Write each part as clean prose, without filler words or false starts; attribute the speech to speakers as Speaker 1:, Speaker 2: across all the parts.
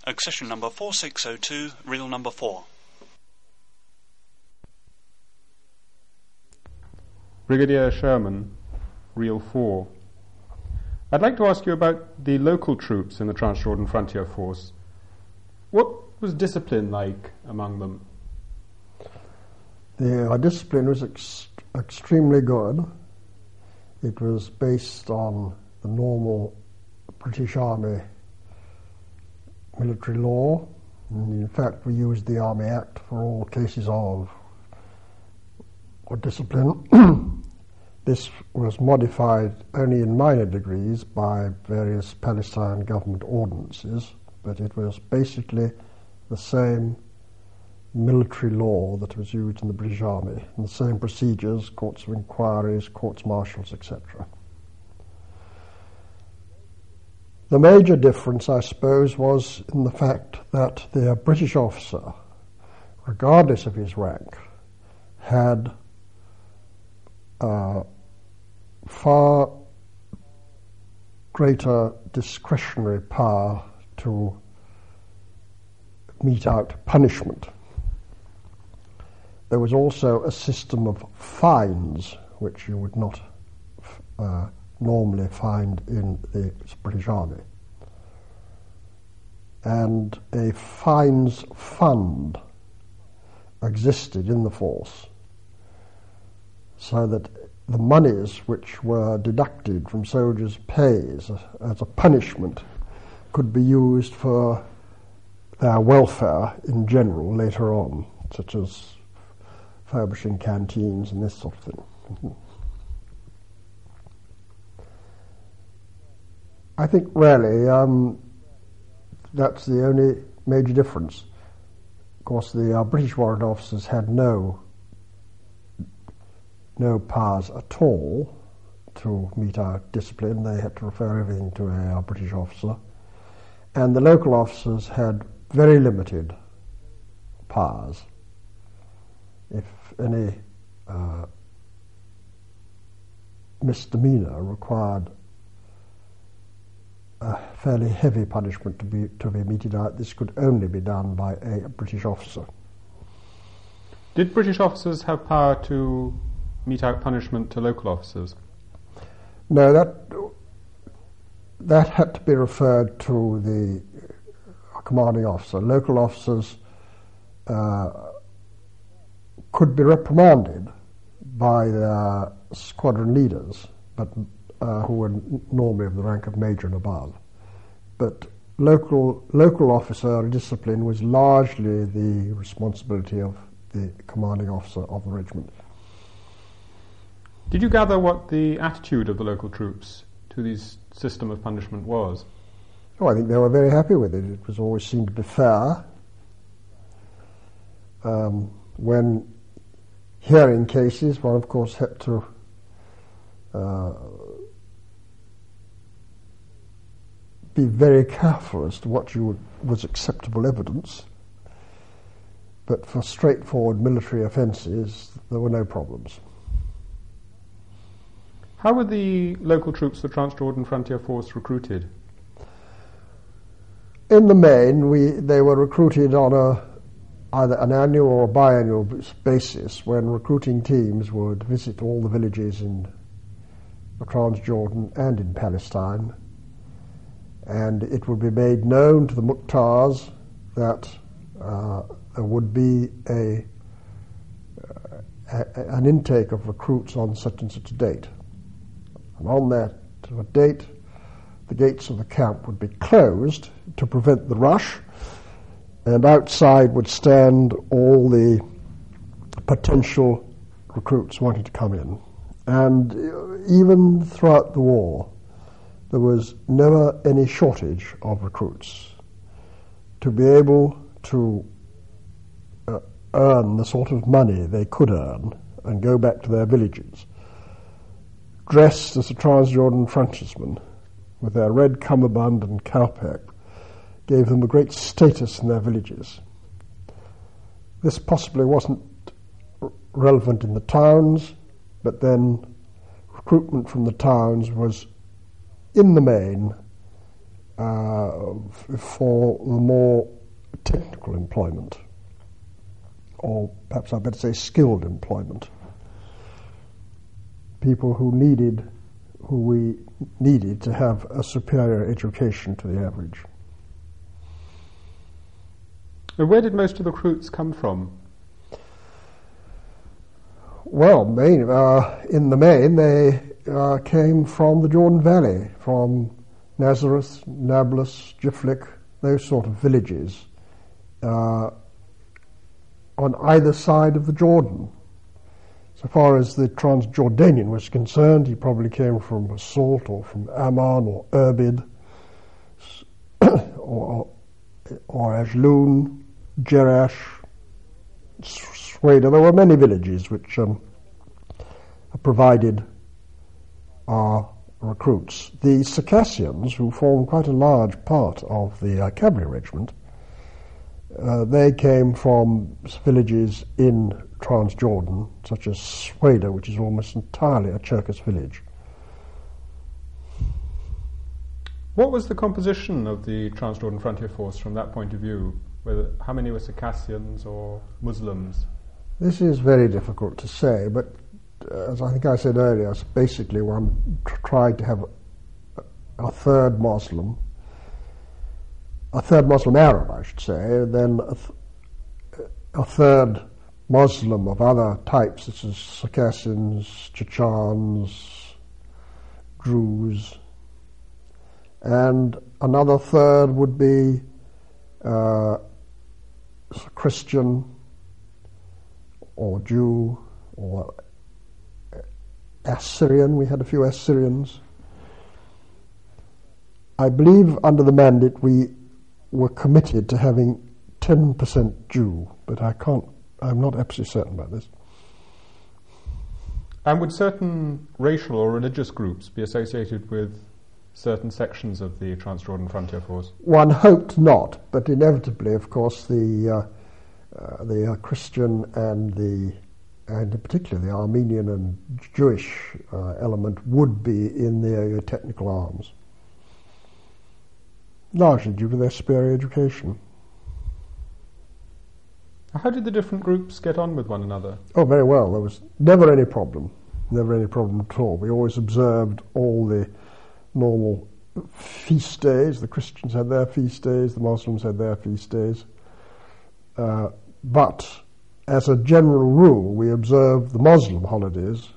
Speaker 1: Accession number 4602, reel number 4.
Speaker 2: Brigadier Sherman, reel 4. I'd like to ask you about the local troops in the Transjordan Frontier Force. What was discipline like among them?
Speaker 3: The discipline was extremely good. It was based on the normal British Army military law. And in fact, we used the Army Act for all cases of discipline. This was modified only in minor degrees by various Palestine government ordinances, but it was basically the same military law that was used in the British Army, and the same procedures, courts of inquiries, courts-martials, etc. The major difference, I suppose, was in the fact that the British officer, regardless of his rank, had far greater discretionary power to mete out punishment. There was also a system of fines, which you would not normally find in the British Army. And a fines fund existed in the force, so that the monies which were deducted from soldiers' pays as a punishment could be used for their welfare in general later on, such as furbishing canteens and this sort of thing. I think really that's the only major difference. Of course, the British warrant officers had no powers at all to mete out discipline. They had to refer everything to a British officer. And the local officers had very limited powers. If any misdemeanor required a fairly heavy punishment to be meted out, this could only be done by a British officer.
Speaker 2: Did British officers have power to mete out punishment to local officers?
Speaker 3: No, that had to be referred to the commanding officer. Local officers could be reprimanded by their squadron leaders, but who were normally of the rank of major and above. But local officer discipline was largely the responsibility of the commanding officer of the regiment.
Speaker 2: Did you gather what the attitude of the local troops to this system of punishment was?
Speaker 3: Oh, I think they were very happy with it. It was always seemed to be fair. When hearing cases, one of course had to be very careful as to what was acceptable evidence. But for straightforward military offences, there were no problems.
Speaker 2: How were the local troops, the Transjordan Frontier Force, recruited?
Speaker 3: In the main, they were recruited on either an annual or a biannual basis, when recruiting teams would visit all the villages in the Transjordan and in Palestine, and it would be made known to the Muqtars that there would be an intake of recruits on such and such a date. And on that date, the gates of the camp would be closed to prevent the rush, and outside would stand all the potential recruits wanting to come in. And even throughout the war, there was never any shortage of recruits. To be able to earn the sort of money they could earn and go back to their villages, dressed as a Transjordan frontiersmen, with their red cummerbund and cowpack, gave them a great status in their villages. This possibly wasn't relevant in the towns, but then recruitment from the towns was, in the main, for the more technical employment, or perhaps I better say skilled employment. People who we needed to have a superior education to the average.
Speaker 2: Where did most of the recruits come from?
Speaker 3: Well, in the main, they came from the Jordan Valley, from Nazareth, Nablus, Jiflik, those sort of villages on either side of the Jordan. So far as the Transjordanian was concerned, he probably came from Salt or from Amman or Irbid or Ajloon, Jerash, Sweda. There were many villages which provided our recruits. The Circassians, who formed quite a large part of the cavalry regiment, they came from villages in Transjordan, such as Sweda, which is almost entirely a Cherkess village.
Speaker 2: What was the composition of the Transjordan Frontier Force from that point of view? How many were Circassians or Muslims?
Speaker 3: This is very difficult to say, but as I think I said earlier, basically one tried to have a third Muslim Arab, I should say, then a third Muslim of other types, such as Circassians, Chechens, Druze, and another third would be Christian or Jew or Assyrian. We had a few Assyrians. I believe under the mandate we were committed to having 10% Jew, but I'm not absolutely certain about this.
Speaker 2: And would certain racial or religious groups be associated with certain sections of the Transjordan Frontier Force?
Speaker 3: One hoped not, but inevitably, of course, the Christian and particularly the Armenian and Jewish element would be in the technical arms, largely due to their superior education.
Speaker 2: How did the different groups get on with one another?
Speaker 3: Oh, very well. There was never any problem at all. We always observed all the normal feast days. The Christians had their feast days, the Muslims had their feast days. But as a general rule, we observed the Muslim holidays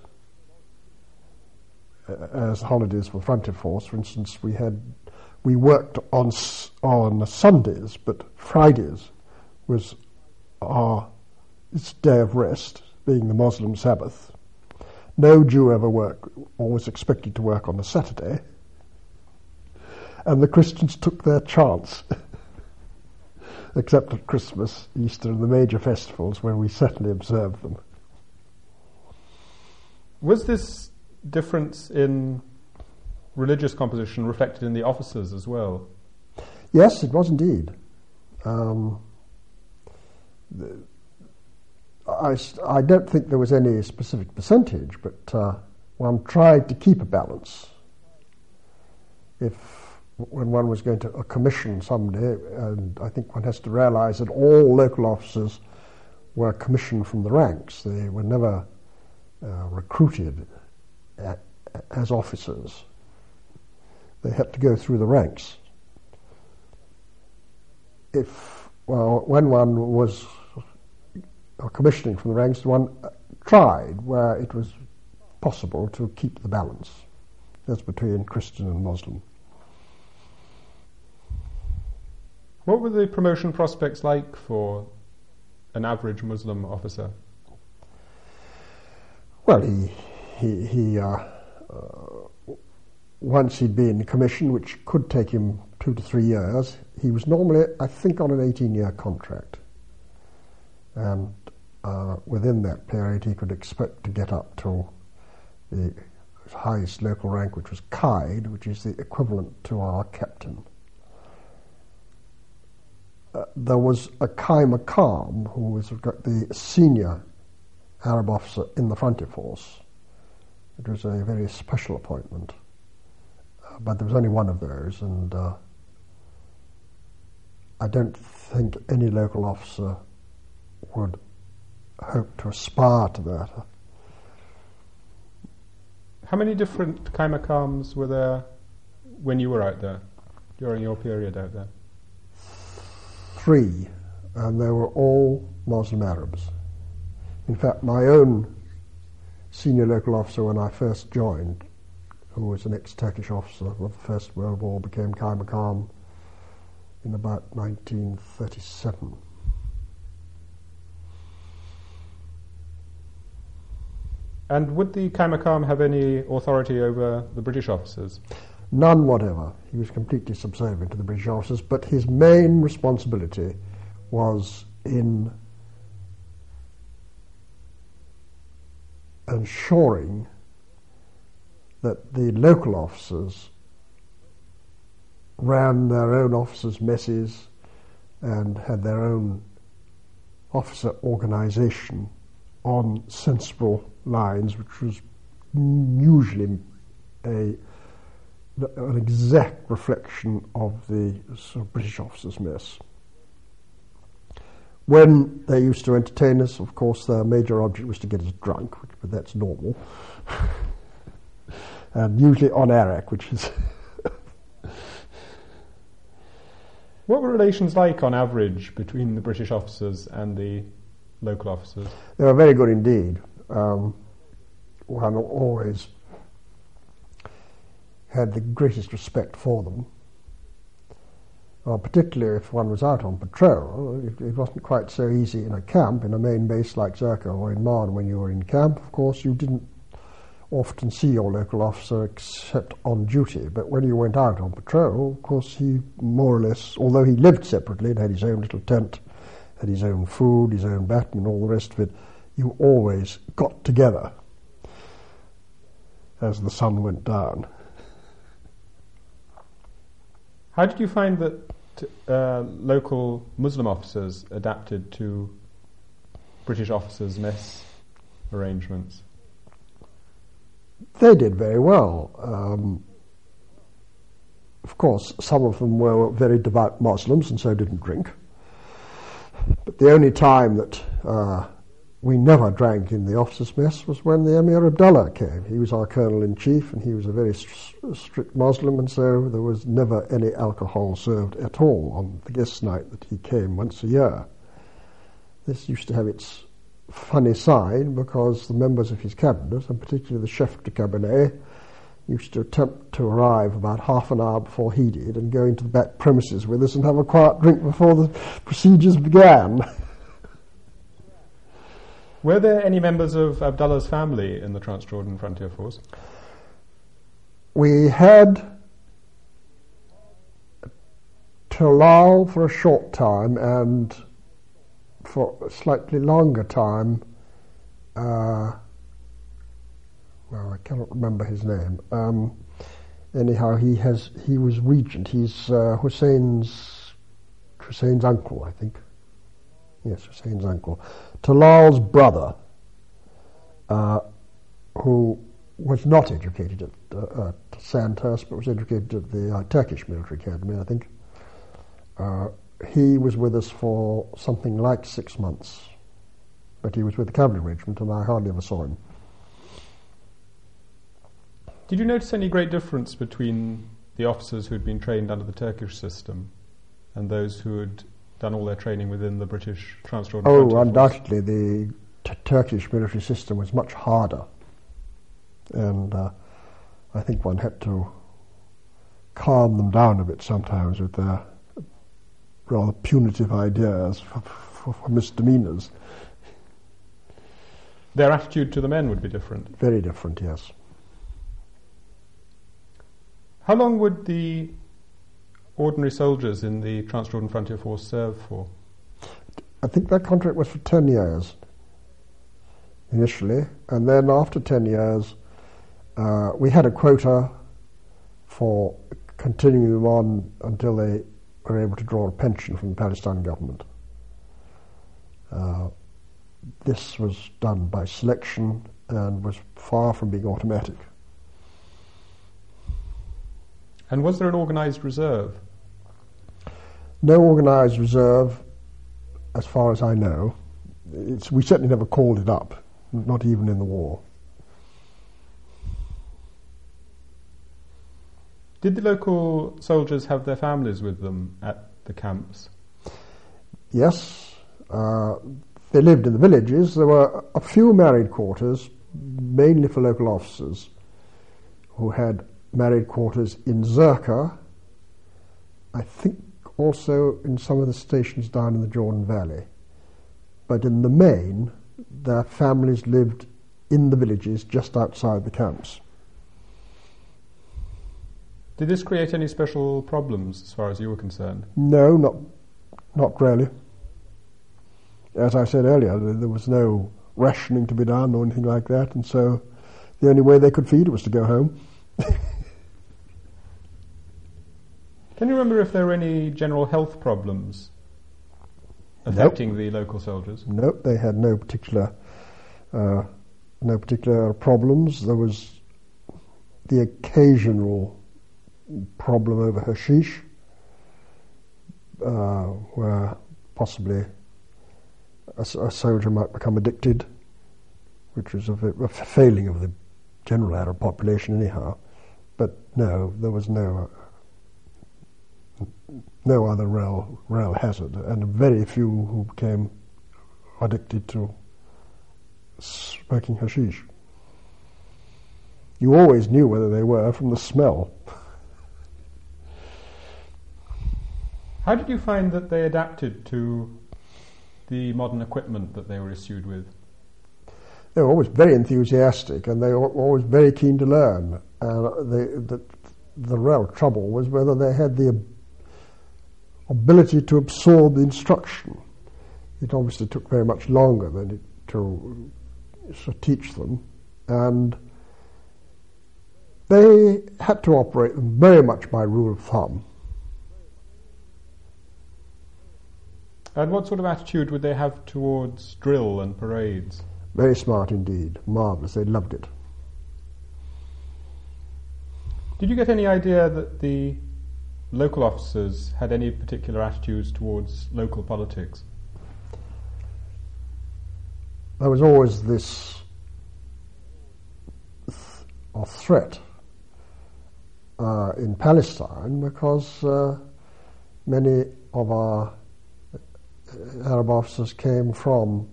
Speaker 3: as holidays for Frontier Force. For instance, we worked on Sundays, but Fridays was its day of rest, being the Muslim Sabbath. No Jew ever worked or was expected to work on a Saturday, and the Christians took their chance, except at Christmas, Easter, and the major festivals, where we certainly observed them.
Speaker 2: Was this difference in religious composition reflected in the officers as well?
Speaker 3: Yes, it was indeed. I don't think there was any specific percentage, but one tried to keep a balance. When one was going to commission someday, and I think one has to realize that all local officers were commissioned from the ranks. They were never recruited as officers. They had to go through the ranks. When one was commissioning from the ranks, one tried where it was possible to keep the balance. That's between Christian and Muslim.
Speaker 2: What were the promotion prospects like for an average Muslim officer?
Speaker 3: Well, he once he'd been commissioned, which could take him 2 to 3 years, he was normally, I think, on an 18-year contract. And within that period, he could expect to get up to the highest local rank, which was Qaid, which is the equivalent to our captain. There was a Qai Maqam, who was the senior Arab officer in the Frontier Force. It was a very special appointment, but there was only one of those, and I don't think any local officer would hope to aspire to that.
Speaker 2: How many different Kaimakams were there when you were out there, during your period out there?
Speaker 3: 3, and they were all Muslim Arabs. In fact, my own senior local officer when I first joined, who was an ex-Turkish officer of the First World War, became Kaimakam in about 1937.
Speaker 2: And would the Kaimakam have any authority over the British officers?
Speaker 3: None whatever. He was completely subservient to the British officers, but his main responsibility was in ensuring that the local officers ran their own officers' messes and had their own officer organisation on sensible lines, which was usually an exact reflection of the sort of British officers' mess. When they used to entertain us, of course, their major object was to get us drunk, but that's normal. And usually on arak, which is...
Speaker 2: What were relations like, on average, between the British officers and the local officers?
Speaker 3: They were very good indeed. One always had the greatest respect for them. Particularly if one was out on patrol. It wasn't quite so easy in a camp, in a main base like Zirka or in Marne. When you were in camp, of course, you didn't often see your local officer except on duty. But when you went out on patrol, of course, he more or less, although he lived separately and had his own little tent, had his own food, his own baton and all the rest of it, you always got together as the sun went down.
Speaker 2: How did you find that local Muslim officers adapted to British officers' mess arrangements?
Speaker 3: They did very well. Of course, some of them were very devout Muslims and so didn't drink. But the only time that we never drank in the officers' mess was when the Emir Abdullah came. He was our colonel-in-chief and he was a very strict Muslim, and so there was never any alcohol served at all on the guest night that he came once a year. This used to have its funny side because the members of his cabinet, and particularly the chef de cabinet, used to attempt to arrive about half an hour before he did and go into the back premises with us and have a quiet drink before the procedures began.
Speaker 2: Were there any members of Abdullah's family in the Transjordan Frontier Force?
Speaker 3: We had Talal for a short time, and for a slightly longer time, well, I cannot remember his name. Anyhow, he was regent. He's Hussein's uncle, I think. Yes, Hussein's uncle. Talal's brother, who was not educated at Sandhurst, but was educated at the Turkish Military Academy, I think. He was with us for something like 6 months, but he was with the cavalry regiment, and I hardly ever saw him.
Speaker 2: Did you notice any great difference between the officers who had been trained under the Turkish system and those who had done all their training within the British Transjordan Frontier Force?
Speaker 3: Undoubtedly, the Turkish military system was much harder, and I think one had to calm them down a bit sometimes with their rather punitive ideas for misdemeanors.
Speaker 2: Their attitude to the men would be different?
Speaker 3: Very different, yes.
Speaker 2: How long would the ordinary soldiers in the Transjordan Frontier Force serve for?
Speaker 3: I think that contract was for 10 years initially, and then after 10 years we had a quota for continuing them on until they were able to draw a pension from the Palestinian government. This was done by selection and was far from being automatic.
Speaker 2: And was there an organised reserve?
Speaker 3: No organised reserve, as far as I know. We certainly never called it up, not even in the war.
Speaker 2: Did the local soldiers have their families with them at the camps?
Speaker 3: Yes, they lived in the villages. There were a few married quarters, mainly for local officers, who had married quarters in Zirka, I think also in some of the stations down in the Jordan Valley. But in the main, their families lived in the villages just outside the camps.
Speaker 2: Did this create any special problems as far as you were concerned?
Speaker 3: No, not really. As I said earlier, there was no rationing to be done or anything like that, and so the only way they could feed was to go home.
Speaker 2: Can you remember if there were any general health problems affecting the local soldiers?
Speaker 3: Nope, they had no particular problems. There was the occasional problem over hashish, where possibly a soldier might become addicted, which was a failing of the general Arab population anyhow. But no, there was no other real hazard, and very few who became addicted to smoking hashish. You always knew whether they were from the smell.
Speaker 2: How did you find that they adapted to the modern equipment that they were issued with?
Speaker 3: They were always very enthusiastic, and they were always very keen to learn. The real trouble was whether they had the ability to absorb the instruction. It obviously took very much longer than it to teach them, and they had to operate them very much by rule of thumb.
Speaker 2: And what sort of attitude would they have towards drill and parades?
Speaker 3: Very smart indeed, marvellous, they loved it.
Speaker 2: Did you get any idea that the local officers had any particular attitudes towards local politics?
Speaker 3: There was always this threat in Palestine, because many of our Arab officers came from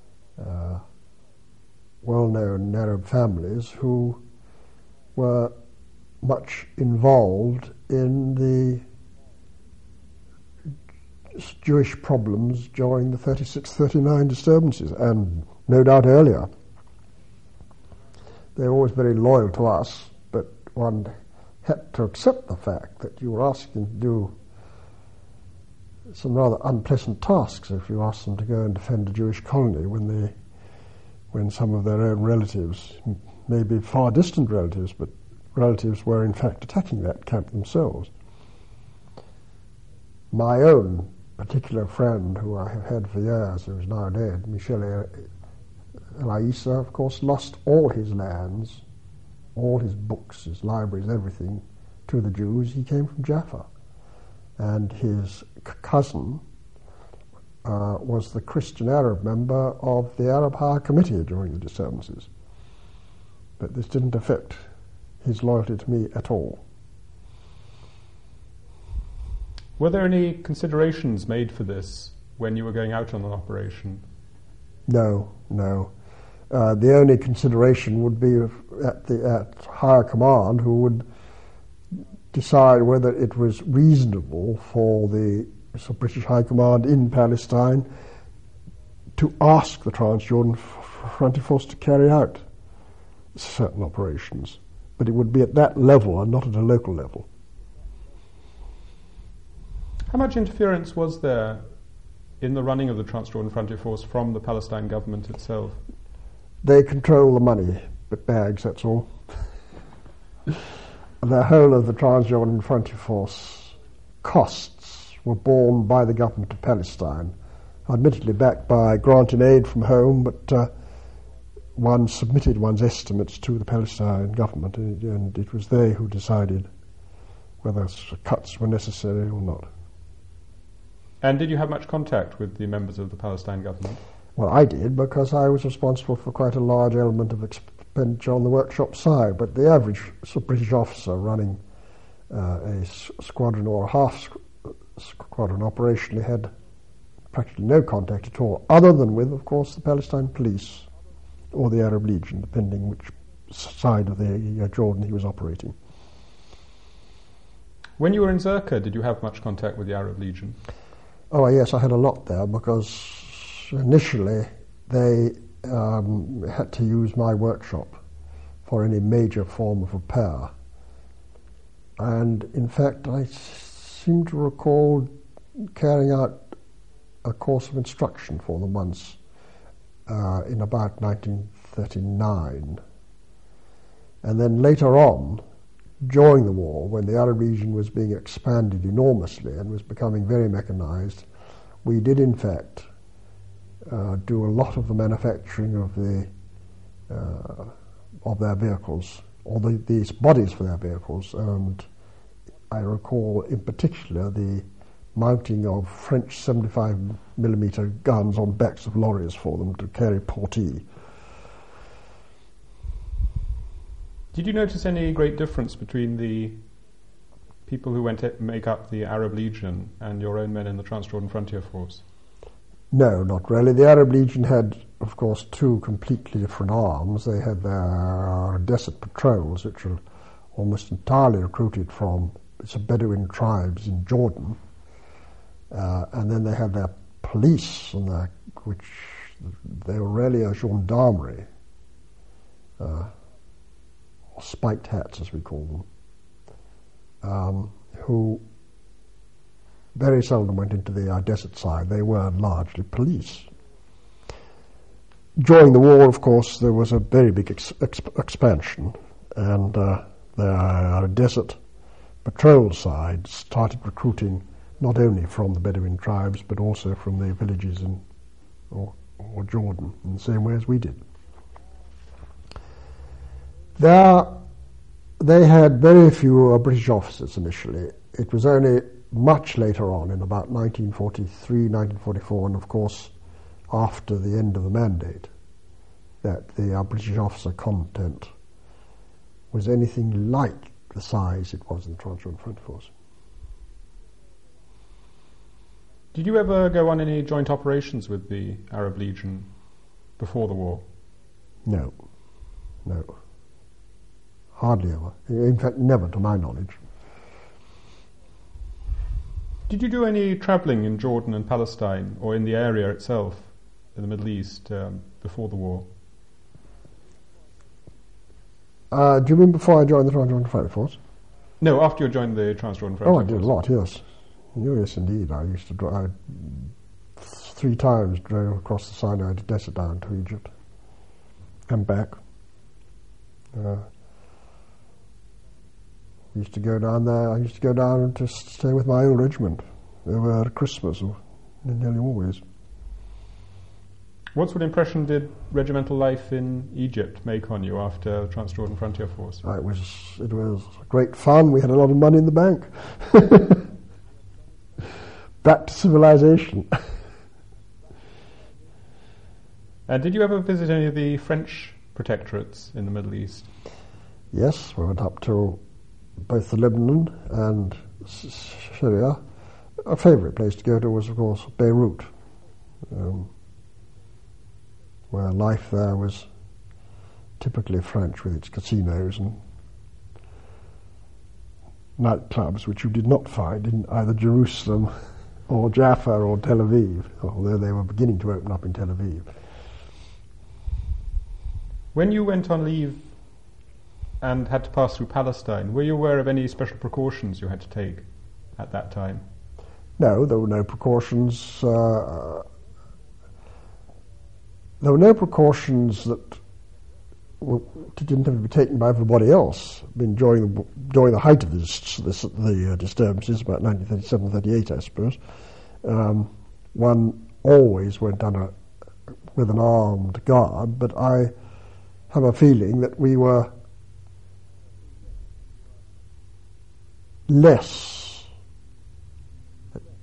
Speaker 3: well-known Arab families who were much involved in the Jewish problems during the 36-39 disturbances, and no doubt earlier. They were always very loyal to us, but one had to accept the fact that you were asking to do some rather unpleasant tasks if you asked them to go and defend a Jewish colony when some of their own relatives, maybe far distant relatives, but relatives were in fact attacking that camp themselves. My own particular friend, who I have had for years, who is now dead, Michel Elaissa, of course, lost all his lands, all his books, his libraries, everything, to the Jews. He came from Jaffa. And his cousin was the Christian Arab member of the Arab High Committee during the disturbances. But this didn't affect his loyalty to me at all.
Speaker 2: Were there any considerations made for this when you were going out on an operation?
Speaker 3: No. The only consideration would be at higher command, who would decide whether it was reasonable for the British High Command in Palestine to ask the Transjordan Frontier Force to carry out certain operations. But it would be at that level and not at a local level.
Speaker 2: How much interference was there in the running of the Transjordan Frontier Force from the Palestine government itself?
Speaker 3: They control the money, but bags, that's all. The whole of the Transjordan Frontier Force costs were borne by the government of Palestine, admittedly backed by granting aid from home, but one submitted one's estimates to the Palestine government, and it was they who decided whether cuts were necessary or not.
Speaker 2: And did you have much contact with the members of the Palestine government?
Speaker 3: Well, I did, because I was responsible for quite a large element of expenditure on the workshop side, but the average British officer running a squadron or a half squadron operationally had practically no contact at all, other than with, of course, the Palestine police or the Arab Legion, depending which side of the Jordan he was operating.
Speaker 2: When you were in Zirka, did you have much contact with the Arab Legion?
Speaker 3: Oh, yes, I had a lot there, because initially they had to use my workshop for any major form of repair. And in fact, I seem to recall carrying out a course of instruction for them once in about 1939. And then later on, during the war, when the Arab Legion was being expanded enormously and was becoming very mechanized, we did in fact do a lot of the manufacturing of their vehicles, or these bodies for their vehicles, and I recall in particular the mounting of French 75mm guns on backs of lorries for them to carry portee.
Speaker 2: Did you notice any great difference between the people who went to make up the Arab Legion and your own men in the Transjordan Frontier Force?
Speaker 3: No, not really. The Arab Legion had, of course, two completely different arms. They had their desert patrols, which were almost entirely recruited from some Bedouin tribes in Jordan. And then they had their police, which they were really a gendarmerie, or spiked hats as we call them, who very seldom went into the desert side. They were largely police. During the war, of course, there was a very big expansion, and the desert patrol side started recruiting not only from the Bedouin tribes, but also from the villages or Jordan, in the same way as we did. They had very few British officers initially. It was only much later on, in about 1943, 1944, and of course after the end of the mandate, that the British officer content was anything like the size it was in the Transjordan Frontier Force.
Speaker 2: Did you ever go on any joint operations with the Arab Legion before the war?
Speaker 3: No. Hardly ever. In fact, never to my knowledge.
Speaker 2: Did you do any travelling in Jordan and Palestine, or in the area itself, in the Middle East, before the war?
Speaker 3: Do you mean before I joined the Transjordan Frontier Force?
Speaker 2: No, after you joined the Transjordan Frontier Force.
Speaker 3: Oh, I did a lot, yes. Yes, indeed. I used to drive 3 times, drove across the Sinai Desert down to Egypt and back. We used to go down there. I used to go down to stay with my old regiment over Christmas, or nearly always.
Speaker 2: What sort of impression did regimental life in Egypt make on you after the Transjordan Frontier Force?
Speaker 3: It was great fun. We had a lot of money in the bank. Back to civilization.
Speaker 2: Did you ever visit any of the French protectorates in the Middle East?
Speaker 3: Yes, we went up to both the Lebanon and Syria. A favourite place to go to was, of course, Beirut, where life there was typically French, with its casinos and nightclubs, which you did not find in either Jerusalem or Jaffa or Tel Aviv, although they were beginning to open up in Tel Aviv.
Speaker 2: When you went on leave and had to pass through Palestine, were you aware of any special precautions you had to take at that time?
Speaker 3: No, there were no precautions. There were no precautions that didn't have to be taken by everybody else. I mean, during the height of the disturbances, about 1937-38, I suppose, one always went with an armed guard, but I have a feeling that we were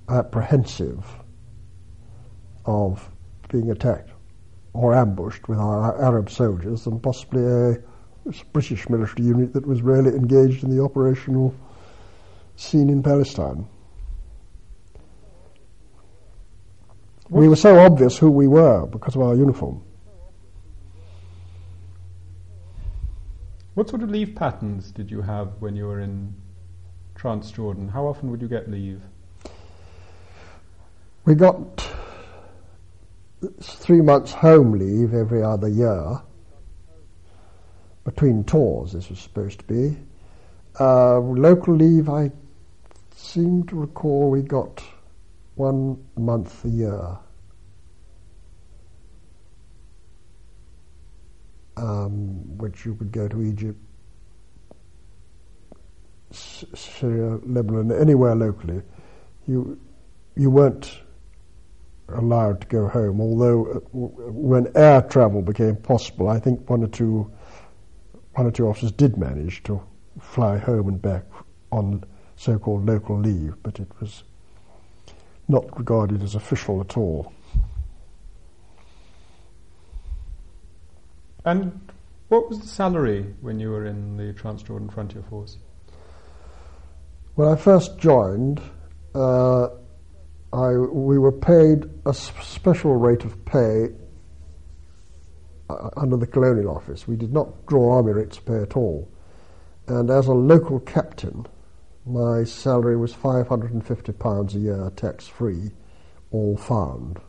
Speaker 3: apprehensive of being attacked or ambushed with our Arab soldiers than possibly a British military unit that was really engaged in the operational scene in Palestine. We were so obvious who we were because of our uniform.
Speaker 2: What sort of leave patterns did you have when you were in Transjordan? How often would you get leave?
Speaker 3: We got 3 months home leave every other year. Between tours, this was supposed to be. Local leave, I seem to recall we got 1 month a year. Which you could go to Egypt, Syria, Lebanon, anywhere locally. You weren't allowed to go home, although when air travel became possible, I think one or two officers did manage to fly home and back on so-called local leave, but it was not regarded as official at all.
Speaker 2: And what was the salary when you were in the Transjordan Frontier Force?
Speaker 3: When I first joined, we were paid a special rate of pay under the Colonial Office. We did not draw army rates of pay at all. And as a local captain, my salary was £550 a year, tax-free, all found.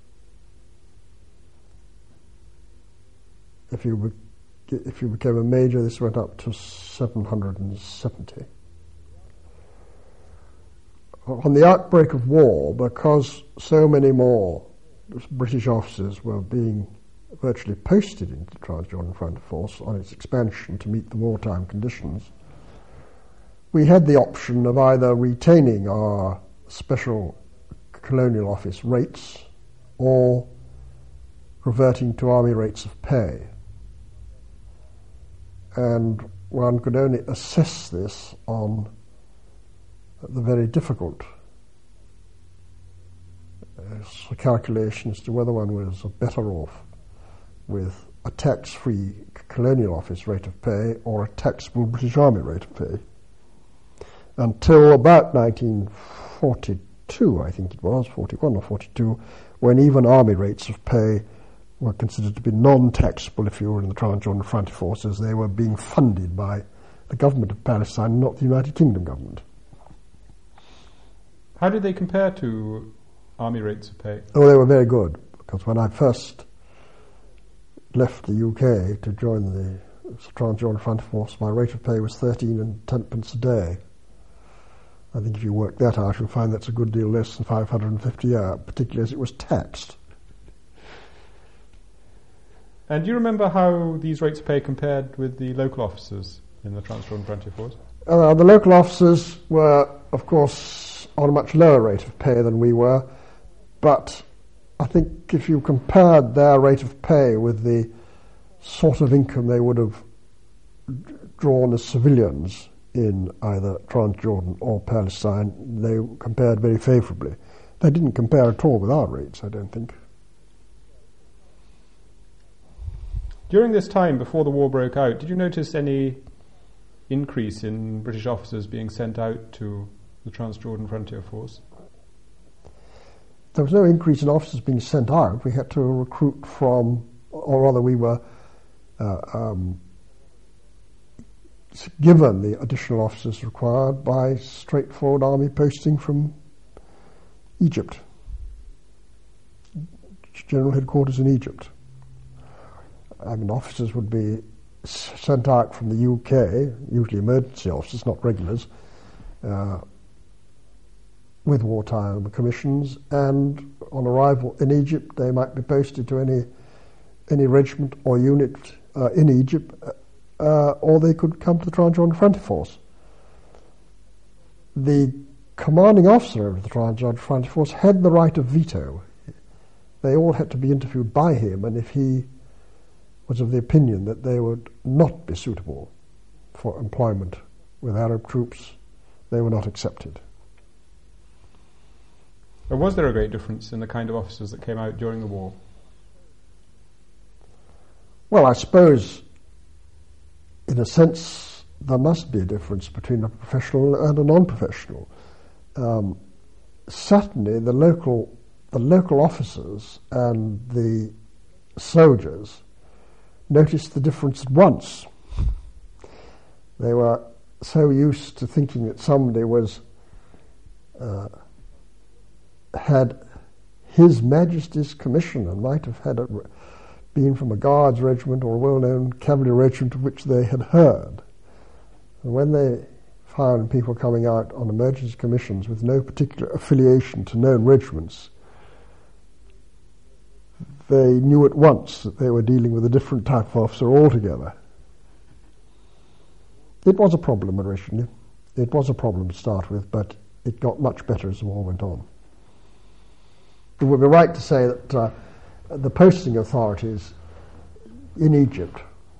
Speaker 3: If you became a major, this went up to 770. On the outbreak of war, because so many more British officers were being virtually posted into the Transjordan Frontier Force on its expansion to meet the wartime conditions, we had the option of either retaining our special Colonial Office rates or reverting to army rates of pay. And one could only assess this on the very difficult calculation as to whether one was better off with a tax-free Colonial Office rate of pay or a taxable British Army rate of pay. Until about 1942, I think it was, 41 or 42, when even army rates of pay were considered to be non-taxable if you were in the Transjordan Frontier Forces. They were being funded by the government of Palestine, not the United Kingdom government.
Speaker 2: How did they compare to army rates of pay?
Speaker 3: Oh, they were very good, because when I first left the UK to join the Transjordan Frontier Force, my rate of pay was 13 and 10 pence a day. I think if you work that out, you'll find that's a good deal less than 550 a year, particularly as it was taxed.
Speaker 2: And do you remember how these rates of pay compared with the local officers in the Transjordan Frontier Force?
Speaker 3: The local officers were, of course, on a much lower rate of pay than we were, but I think if you compared their rate of pay with the sort of income they would have drawn as civilians in either Transjordan or Palestine, they compared very favourably. They didn't compare at all with our rates, I don't think.
Speaker 2: During this time, before the war broke out, did you notice any increase in British officers being sent out to the Transjordan Frontier Force?
Speaker 3: There was no increase in officers being sent out. We had to recruit from, or rather we were given the additional officers required by straightforward army posting from Egypt, General Headquarters in Egypt. I mean, officers would be sent out from the UK, usually emergency officers, not regulars, with wartime commissions, and on arrival in Egypt they might be posted to any regiment or unit in Egypt, or they could come to the Transjordan Frontier Force. The commanding officer of the Transjordan Frontier Force had the right of veto. They all had to be interviewed by him, and if he was of the opinion that they would not be suitable for employment with Arab troops, they were not accepted.
Speaker 2: Or was there a great difference in the kind of officers that came out during the war?
Speaker 3: Well, I suppose, in a sense, there must be a difference between a professional and a non-professional. Certainly, the local officers and the soldiers noticed the difference at once. They were so used to thinking that somebody had His Majesty's commission and might have been from a Guards regiment or a well-known cavalry regiment of which they had heard. And when they found people coming out on emergency commissions with no particular affiliation to known regiments, they knew at once that they were dealing with a different type of officer altogether. It was a problem originally. It was a problem to start with, but it got much better as the war went on. It would be right to say that the posting authorities in Egypt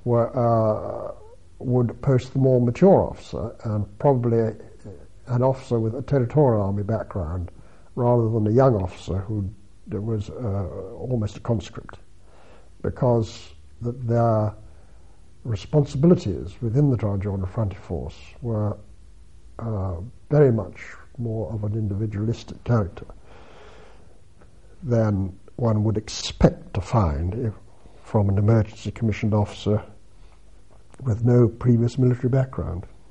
Speaker 3: would post the more mature officer, and probably an officer with a territorial army background, rather than a young officer who was almost a conscript, because their responsibilities within the Transjordan Frontier Force were very much more of an individualistic character than one would expect to find from an emergency commissioned officer with no previous military background.